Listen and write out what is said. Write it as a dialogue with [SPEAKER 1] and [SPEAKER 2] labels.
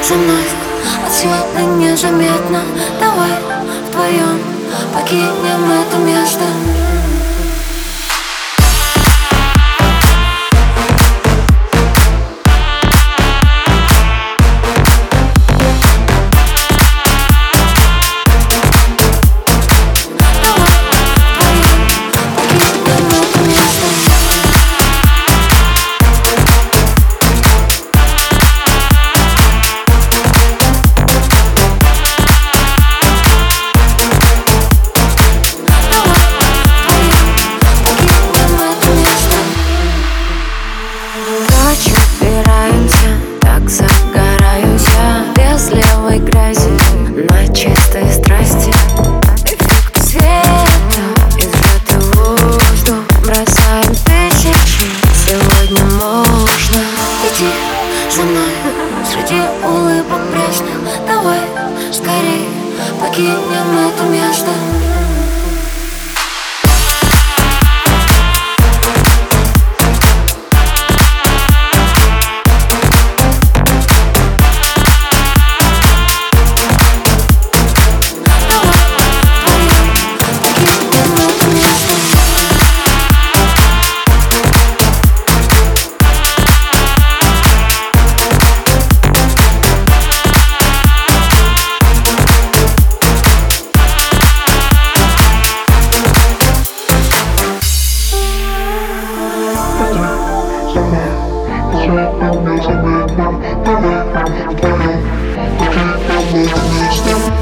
[SPEAKER 1] за мной отсюда незаметно. Давай вдвоем покинем это место.
[SPEAKER 2] Убираемся, так загораюсь я, без левой грязи, на чистой страсти. Эффект света и сжатый воздух, бросаем тысячи. Сегодня можно
[SPEAKER 1] Иди за мной среди улыбок пресных. Давай скорее покинем это место.
[SPEAKER 3] I'm